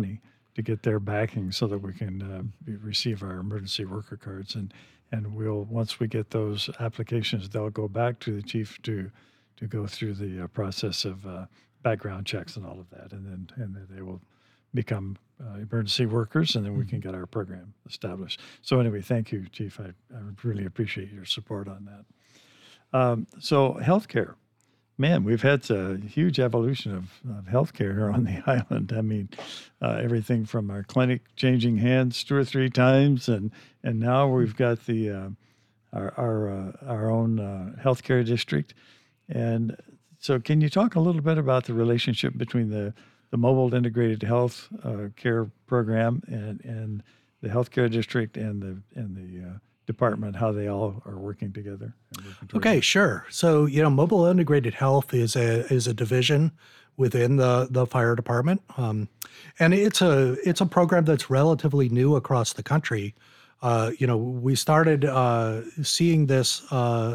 to get their backing so that we can uh, be, receive our emergency worker cards. And and we'll once we get those applications, they'll go back to the chief to to go through the uh, process of uh, background checks and all of that, and then and then they will become uh, emergency workers, and then we can get our program established. So anyway, thank you, Chief. I, I really appreciate your support on that. Um, so healthcare. Man, we've had a huge evolution of, of healthcare here on the island. I mean, uh, everything from our clinic changing hands two or three times, and and now we've got the uh, our our, uh, our own uh, healthcare district. And so, can you talk a little bit about the relationship between the the mobile integrated health uh, care program and and the healthcare district and the and the uh, department, how they all are working together? Okay, it? Sure. So, you know, mobile integrated health is a is a division within the the fire department, um, and it's a it's a program that's relatively new across the country. Uh, you know, we started uh, seeing this uh,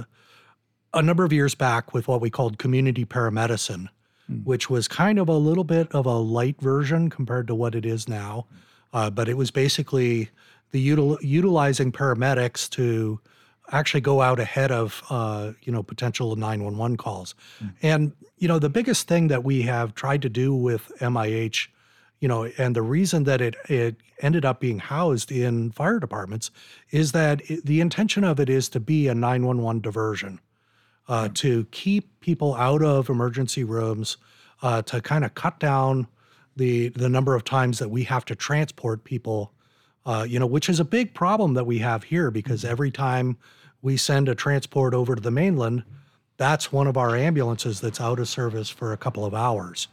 a number of years back with what we called community paramedicine, mm. which was kind of a little bit of a light version compared to what it is now, uh, but it was basically the util- utilizing paramedics to actually go out ahead of, uh, you know, potential nine one one calls. Mm. And, you know, the biggest thing that we have tried to do with M I H, you know, and the reason that it, it ended up being housed in fire departments is that it, the intention of it is to be a nine one one diversion, uh, mm. to keep people out of emergency rooms, uh, to kind of cut down the the number of times that we have to transport people. Uh, you know, which is a big problem that we have here, because every time we send a transport over to the mainland, that's one of our ambulances that's out of service for a couple of hours.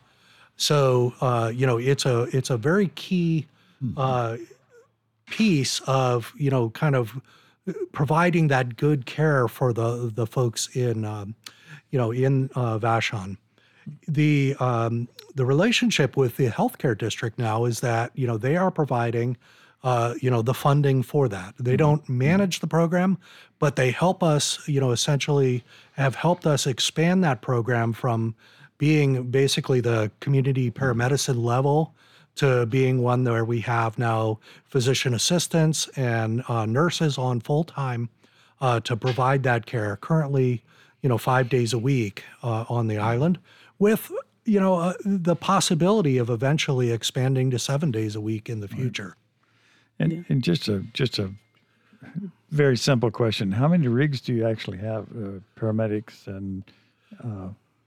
So, uh, you know, it's a it's a very key uh, piece of, you know, kind of providing that good care for the the folks in, um, you know, in uh, Vashon. The um, the relationship with the healthcare district now is that, you know, they are providing Uh, you know, the funding for that. They don't manage the program, but they help us, you know, essentially have helped us expand that program from being basically the community paramedicine level to being one where we have now physician assistants and uh, nurses on full time uh, to provide that care. Currently, you know, five days a week uh, on the island, with, you know, uh, the possibility of eventually expanding to seven days a week in the future. Right. And, yeah. and just a just a very simple question: how many rigs do you actually have, uh, paramedics and uh,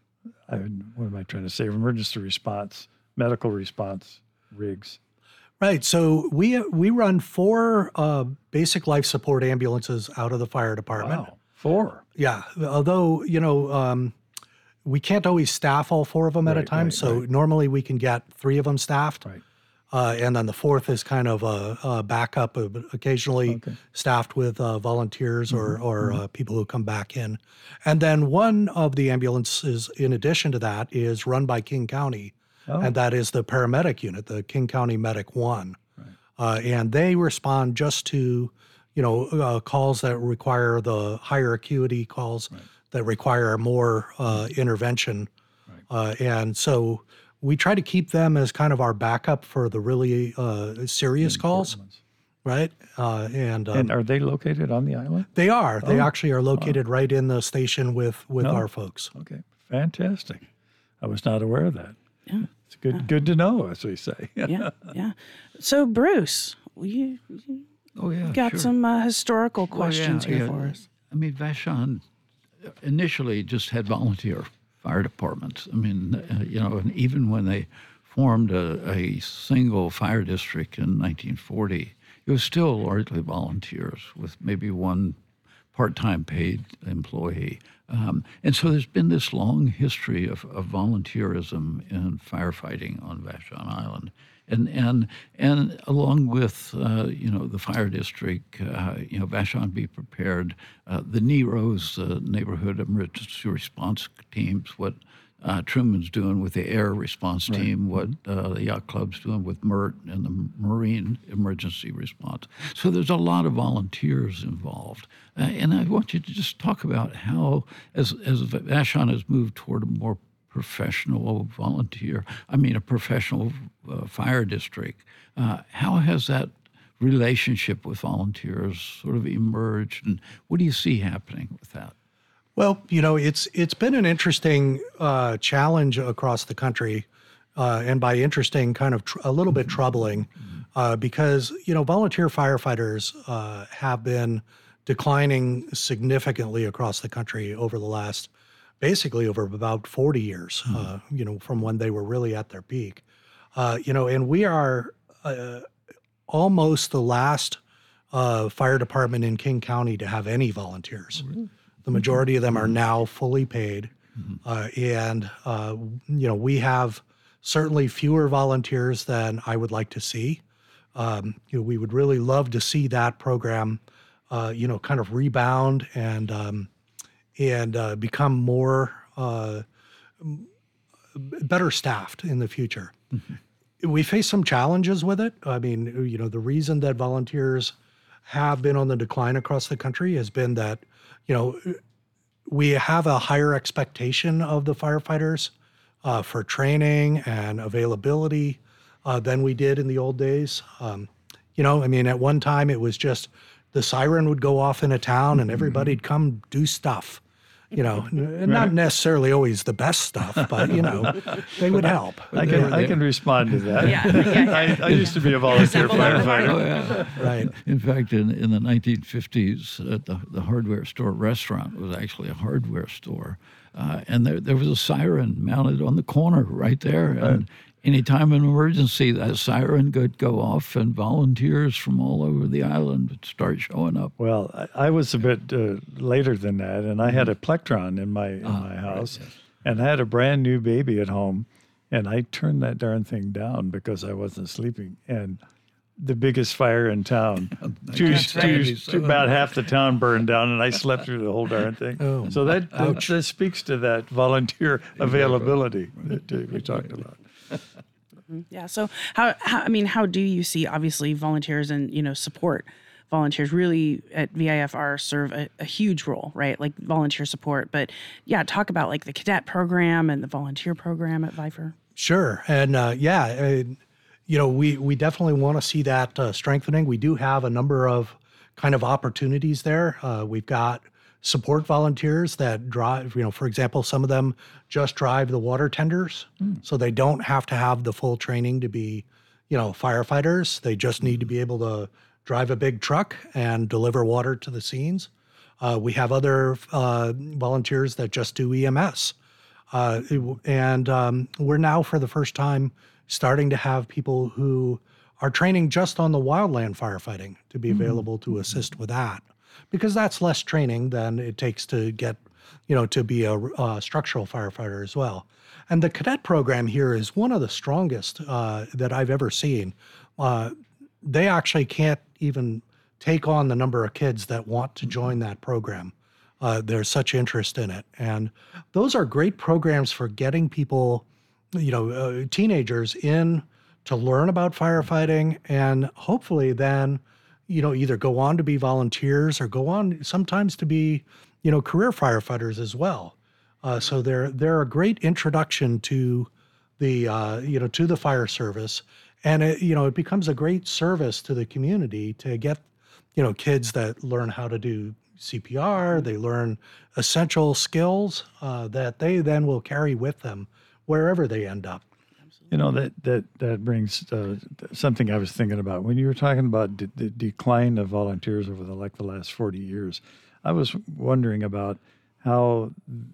I, what am I trying to say? Emergency response, medical response rigs. Right. So we we run four uh, basic life support ambulances out of the fire department. Wow, four. Yeah. Although, you know, um, we can't always staff all four of them at right, a time. Right, so right. normally we can get three of them staffed. Right. Uh, and then the fourth is kind of a, a backup, uh, occasionally okay. staffed with uh, volunteers or, mm-hmm. or mm-hmm. Uh, people who come back in. And then one of the ambulances, in addition to that, is run by King County, oh. and that is the paramedic unit, the King County Medic One. Right. Uh, and they respond just to, you know, uh, calls that require the higher acuity calls right. that require more uh, intervention. Right. Uh, and so we try to keep them as kind of our backup for the really uh, serious calls, ones. right? Uh, and um, and are they located on the island? They are. Oh. They actually are located oh. right in the station with with no. our folks. Okay, fantastic. I was not aware of that. Yeah, it's good. Yeah. Good to know, as we say. yeah, yeah. So, Bruce, you, you oh yeah, got sure. some uh, historical questions well, yeah, here yeah. for us. I mean, Vashon initially just had volunteer fire departments. I mean, uh, you know, and even when they formed a, a single fire district in nineteen forty, it was still largely volunteers with maybe one part-time paid employee. Um, and so there's been this long history of, of volunteerism in firefighting on Vashon Island. And and and along with uh, you know the fire district, uh, you know Vashon Be Prepared, uh, the NEROs, uh, neighborhood emergency response teams, what uh, Truman's doing with the air response right. team, what uh, the yacht club's doing with MERT and the marine emergency response. So there's a lot of volunteers involved, uh, and I want you to just talk about how, as as Vashon has moved toward a more professional volunteer, I mean, a professional uh, fire district. Uh, how has that relationship with volunteers sort of emerged, and what do you see happening with that? Well, you know, it's it's been an interesting uh, challenge across the country, uh, and by interesting, kind of tr- a little bit troubling, uh, because you know, volunteer firefighters uh, have been declining significantly across the country over the last, basically over about forty years. Mm-hmm. Uh, you know, from when they were really at their peak. Uh, you know, and we are uh, almost the last uh, fire department in King County to have any volunteers. Oh, really? The majority of them are now fully paid. Mm-hmm. Uh, and, uh, you know, we have certainly fewer volunteers than I would like to see. Um, you know, we would really love to see that program, uh, you know, kind of rebound and um, and uh, become more, uh, better staffed in the future. Mm-hmm. We face some challenges with it. I mean, you know, the reason that volunteers have been on the decline across the country has been that, you know, we have a higher expectation of the firefighters uh, for training and availability uh, than we did in the old days. Um, you know, I mean, at one time it was just the siren would go off in a town and everybody'd come do stuff. You know, and not necessarily always the best stuff, but you know, they would help. I can I can respond to that. Yeah, yeah. I, I used to be a volunteer firefighter. Oh, yeah. Right. In fact, in, in the nineteen fifties, uh, the, the hardware store restaurant was actually a hardware store. Uh, and there, there was a siren mounted on the corner right there. And anytime an emergency, that siren could go off and volunteers from all over the island would start showing up. Well, I, I was a bit uh, later than that, and I had a Plectron in my, in Ah, my house. right, yes. And I had a brand new baby at home, and I turned that darn thing down because I wasn't sleeping. And the biggest fire in town, two, That's right. two, two, about half the town burned down, and I slept through the whole darn thing. Oh, so that, that, that speaks to that volunteer availability that uh, we talked about. Yeah. So how, how, I mean, how do you see, obviously, volunteers and, you know, support volunteers really at V I F R serve a, a huge role, right? Like volunteer support. But yeah, talk about like the cadet program and the volunteer program at V I F R. Sure. And uh, yeah, uh, you know, we, we definitely want to see that uh, strengthening. We do have a number of kind of opportunities there. Uh, we've got support volunteers that drive, you know, for example, some of them just drive the water tenders. Mm. So they don't have to have the full training to be, you know, firefighters. They just need to be able to drive a big truck and deliver water to the scenes. Uh, we have other uh, volunteers that just do E M S. Uh, and um, we're now, for the first time, starting to have people who are training just on the wildland firefighting to be available to assist with that, because that's less training than it takes to get, you know, to be a, a structural firefighter as well. And the cadet program here is one of the strongest uh, that I've ever seen. Uh, they actually can't even take on the number of kids that want to join that program. Uh, there's such interest in it. And those are great programs for getting people, you know, uh, teenagers in to learn about firefighting, and hopefully then, you know, either go on to be volunteers or go on sometimes to be, you know, career firefighters as well. Uh, so they're they're a great introduction to the, uh, you know, to the fire service. And, it, you know, it becomes a great service to the community to get, you know, kids that learn how to do C P R, they learn essential skills uh, that they then will carry with them wherever they end up. You know, that that that brings uh, something I was thinking about when you were talking about d- the decline of volunteers over the like the last forty years. I was wondering about how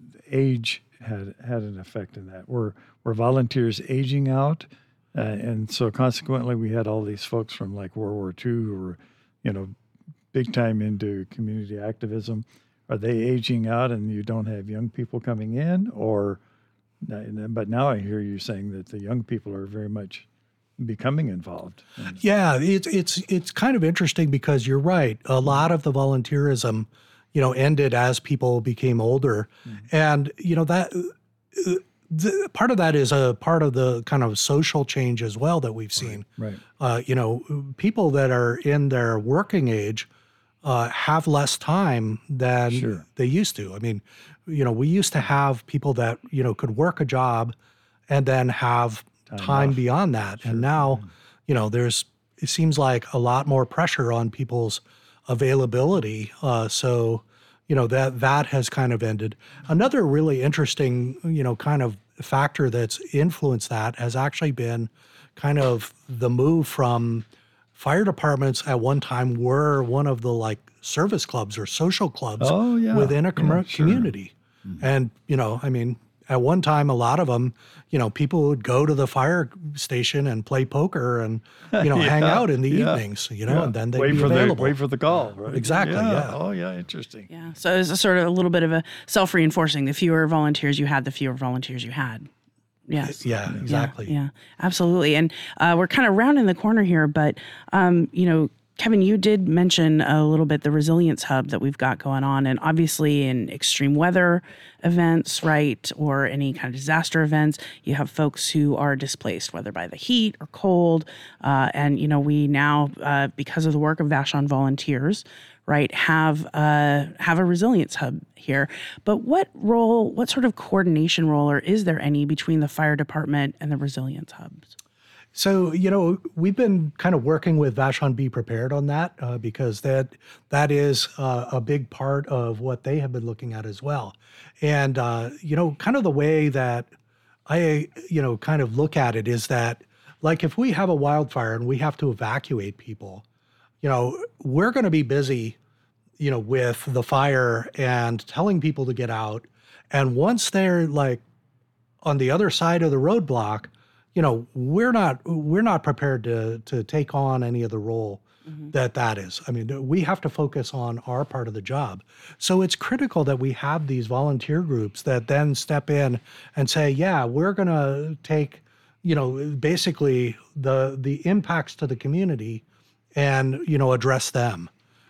age had had an effect in that. Were were volunteers aging out, uh, and so consequently we had all these folks from like World War Two who were, you know, big time into community activism. Are they aging out, and you don't have young people coming in, or? But now I hear you saying that the young people are very much becoming involved. Yeah, it's it's it's kind of interesting because you're right. A lot of the volunteerism, you know, ended as people became older, mm-hmm. and you know that uh, the, part of that is a part of the kind of social change as well that we've seen. Right. right. Uh, you know, people that are in their working age uh, have less time than sure. they used to. I mean, you know, we used to have people that, you know, could work a job and then have time, time beyond that. Sure. And now, you know, there's, it seems like a lot more pressure on people's availability. Uh, so, you know, that, that has kind of ended. Another really interesting, you know, kind of factor that's influenced that has actually been kind of the move from fire departments at one time were one of the like service clubs or social clubs oh, yeah. within a com- yeah, sure. community. Mm-hmm. And, you know, I mean, at one time, a lot of them, you know, people would go to the fire station and play poker and, you know, yeah, hang out in the yeah, evenings, you know, yeah. and then they'd wait be for available. The, wait for the call, right? Exactly, yeah. yeah. Oh, yeah, interesting. Yeah. So it's a sort of a little bit of a self-reinforcing. The fewer volunteers you had, the fewer volunteers you had. Yes. Yeah, exactly. Yeah, yeah, absolutely. And uh, we're kind of rounding the corner here, but, um, you know, Kevin, you did mention a little bit the resilience hub that we've got going on, and obviously in extreme weather events, right, or any kind of disaster events, you have folks who are displaced, whether by the heat or cold, uh, and you know we now, uh, because of the work of Vashon Volunteers, right, have uh, have a resilience hub here. But what role, what sort of coordination role, or is there any between the fire department and the resilience hubs? So, you know, we've been kind of working with Vashon Be Prepared on that uh, because that that is uh, a big part of what they have been looking at as well. And, uh, you know, kind of the way that I, you know, kind of look at it is that, like, if we have a wildfire and we have to evacuate people, you know, we're going to be busy, you know, with the fire and telling people to get out. And once they're, like, on the other side of the roadblock, you know, we're not we're not prepared to to take on any of the role mm-hmm. that that is. I mean, we have to focus on our part of the job. So it's critical that we have these volunteer groups that then step in and say, yeah, we're going to take, you know, basically the the impacts to the community and, you know, address them.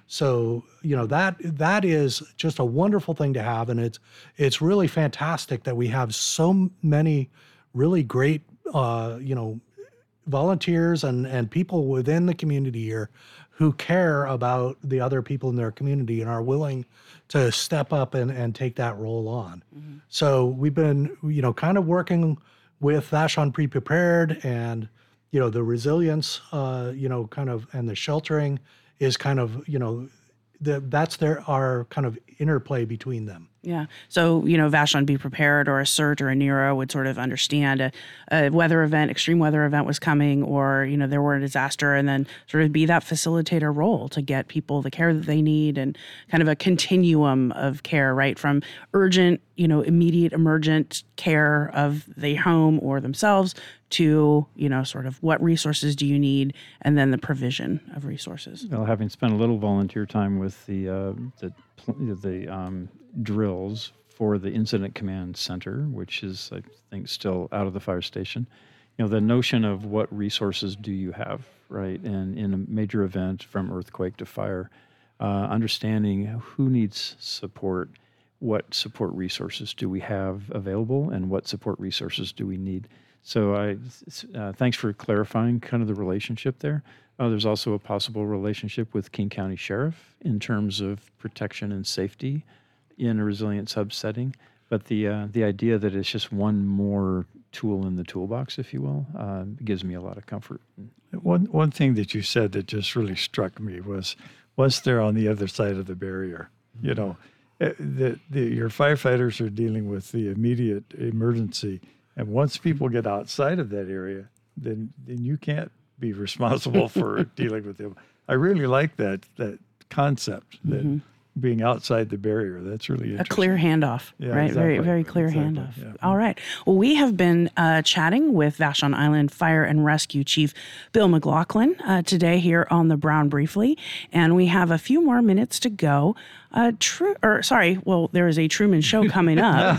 So, you know, that that is just a wonderful thing to have. And it's it's really fantastic that we have so many really great Uh, you know, volunteers and, and people within the community here who care about the other people in their community and are willing to step up and, and take that role on. Mm-hmm. So we've been, you know, kind of working with Vashon Be Prepared, and, you know, the resilience, uh, you know, kind of, and the sheltering is kind of, you know, the, that's their, our kind of interplay between them. Yeah. So, you know, Vashon Be Prepared or a CERT or a NERO would sort of understand a, a weather event, extreme weather event was coming, or, you know, there were a disaster, and then sort of be that facilitator role to get people the care that they need, and kind of a continuum of care, right? From urgent, you know, immediate emergent care of the home or themselves to, you know, sort of what resources do you need, and then the provision of resources. Well, having spent a little volunteer time with the, uh, the, the, um, drills for the Incident Command Center, which is, I think, still out of the fire station. You know, the notion of what resources do you have, right? And in a major event, from earthquake to fire, uh, understanding who needs support, what support resources do we have available, and what support resources do we need. So I, uh, thanks for clarifying kind of the relationship there. Uh, there's also a possible relationship with King County Sheriff in terms of protection and safety in a resilience hub setting, but the uh, the idea that it's just one more tool in the toolbox, if you will, uh, gives me a lot of comfort. One one thing that you said that just really struck me was, was there on the other side of the barrier? You know, the, the, your firefighters are dealing with the immediate emergency, and once people get outside of that area, then then you can't be responsible for dealing with them. I really like that that concept that. Mm-hmm. Being outside the barrier. That's really interesting. A clear handoff, yeah, right? Exactly. Very, very clear exactly. handoff. Yeah. All right. Well, we have been uh, chatting with Vashon Island Fire and Rescue Chief Bill McLaughlin uh, today here on the Brown Briefly, and we have a few more minutes to go. Uh, true, or sorry, well, there is a Truman Show coming up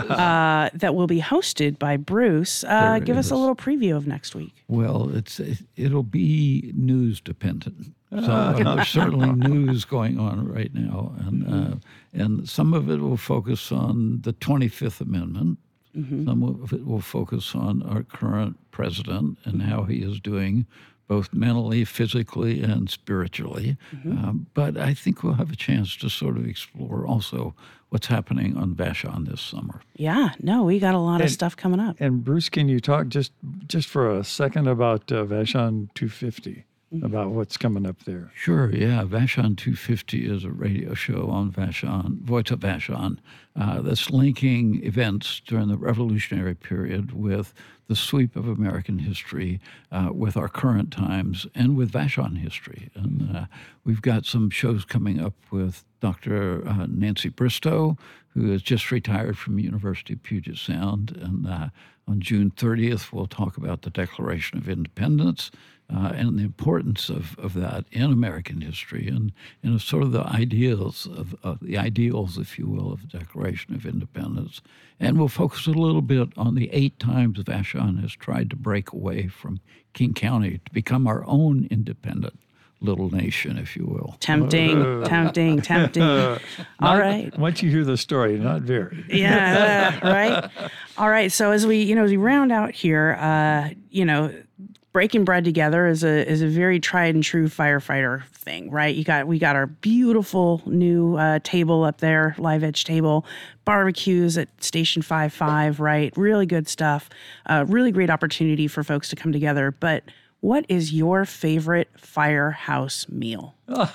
uh, that will be hosted by Bruce. Uh, give us a little preview of next week. Well, it's it, it'll be news dependent. So uh, there's certainly news going on right now, and uh, and some of it will focus on the twenty-fifth Amendment. Mm-hmm. Some of it will focus on our current president and how he is doing both mentally, physically, and spiritually. Mm-hmm. Um, but I think we'll have a chance to sort of explore also what's happening on Vashon this summer. Yeah, no, we got a lot of And- stuff coming up. And Bruce, can you talk just just for a second about uh, Vashon two fifty, about what's coming up there? Sure, yeah. Vashon two fifty is a radio show on Vashon, Voice of Vashon, uh, that's linking events during the Revolutionary period with the sweep of American history, uh, with our current times, and with Vashon history. And uh, we've got some shows coming up with Doctor Uh, Nancy Bristow, who has just retired from University of Puget Sound. And uh, on June thirtieth, we'll talk about the Declaration of Independence uh, and the importance of, of that in American history and, and sort of the ideals of, of the ideals, if you will, of the Declaration of Independence. And we'll focus a little bit on the eight times Vashon has tried to break away from King County to become our own independent little nation, if you will. Tempting, tempting, tempting. All Not- right. Once you hear the story, not very. Yeah, uh, right. All right. So as we, you know, as we round out here, uh, you know, breaking bread together is a is a very tried and true firefighter thing, right? You got we got our beautiful new uh, table up there, live edge table, barbecues at Station Five Five, right? Really good stuff. Uh, really great opportunity for folks to come together. But what is your favorite firehouse meal?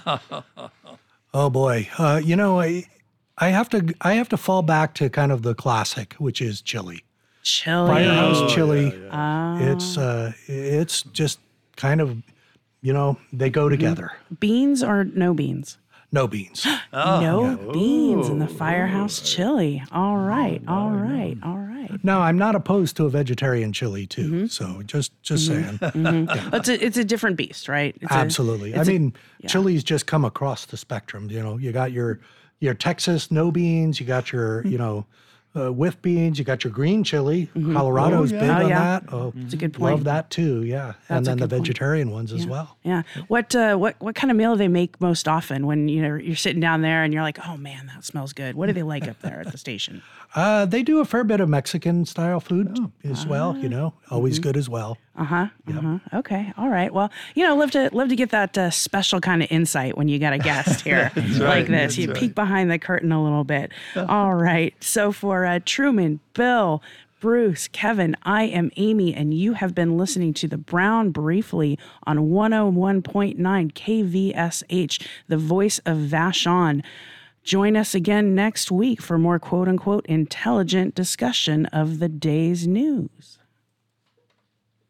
Oh boy, uh, you know, I I have to I have to fall back to kind of the classic, which is chili. Chili. Firehouse chili. Ah. It's uh, it's just kind of, you know, they go together. Beans or no beans? No beans. no beans in the firehouse chili. All right, all right, all right. No, I'm not opposed to a vegetarian chili too. So just just saying. Mm-hmm. It's a it's a different beast, right? It's a- Absolutely. I it's a- mean, yeah. chilies just come across the spectrum. You know, you got your your Texas no beans, you got your, Mm-hmm. you know, uh, with beans, you got your green chili. Colorado's Oh, yeah. big Oh, on yeah. that. Oh, It's a good point. love that too. Yeah, That's and a then the good point. vegetarian ones as well. Yeah. What uh, what what kind of meal do they make most often when you know you're sitting down there and you're like, oh man, that smells good. What do they like up there at the station? Uh, they do a fair bit of Mexican style food Oh. as well. You know, always Mm-hmm. good as well. Uh huh. Uh huh. Okay. All right. Well, you know, love to love to get that uh, special kind of insight when you got a guest here like right, this. that's You right. peek behind the curtain a little bit. All right. So for uh, Truman, Bill, Bruce, Kevin, I am Amy, and you have been listening to the Brown Briefly on one oh one point nine K V S H, the voice of Vashon. Join us again next week for more quote unquote intelligent discussion of the day's news.